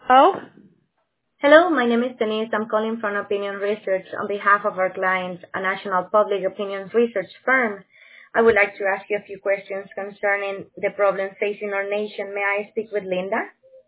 Hello? Hello, my name is Denise. I'm calling from Opinion Research on behalf of our client, a national public opinion research firm. I would like to ask you a few questions concerning the problems facing our nation. May I speak with Linda?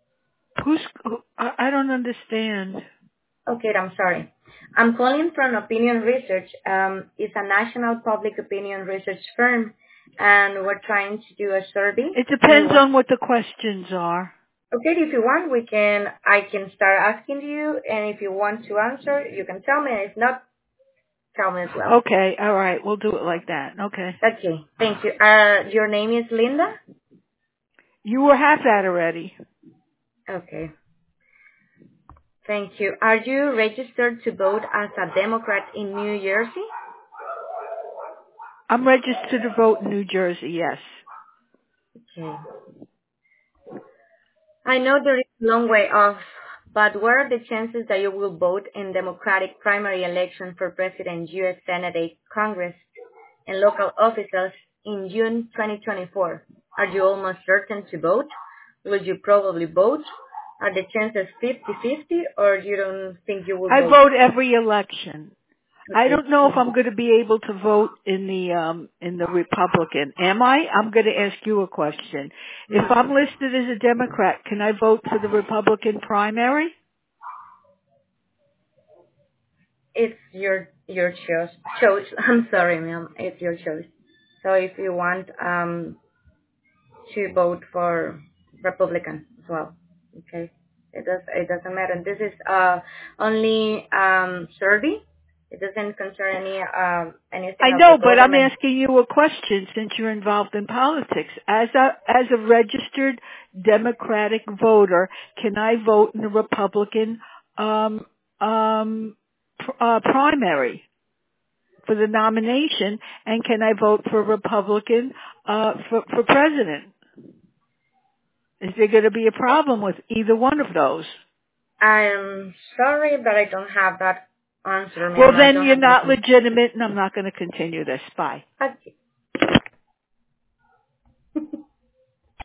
I don't understand. Okay, I'm sorry. I'm calling from Opinion Research. It's a national public opinion research firm, and we're trying to do a survey. It depends on what the questions are. Okay, if you want, I can start asking you, and if you want to answer, you can tell me. If not, tell me as well. Okay, all right. We'll do it like that. Okay. Okay, thank you. Your name is Linda? You were half that already. Okay, thank you. Are you registered to vote as a Democrat in New Jersey? I'm registered to vote in New Jersey, yes. Okay. I know there is a long way off, but what are the chances that you will vote in Democratic primary election for President, U.S. Senate, Congress, and local officials in June 2024? Are you almost certain to vote? Will you probably vote? Are the chances 50-50, or you don't think you will I vote? vote every election. I Okay. don't know if I'm going to be able to vote in the Republican. Am I? I'm going to ask you a question. If I'm listed as a Democrat, can I vote for the Republican primary? It's your choice. I'm sorry, ma'am. It's your choice. So if you want to vote for Republican as well, okay. It doesn't matter. This is only survey. It doesn't concern anything I of the know, but I'm government. asking you a question since you're involved in politics. As a registered Democratic voter, can I vote in the Republican primary for the nomination, and can I vote for Republican for president? Is there going to be a problem with either one of those? I'm sorry, but I don't have that answer, Well, ma'am. I then don't you're have that not answer. legitimate, and I'm not going to continue this. Bye. Okay.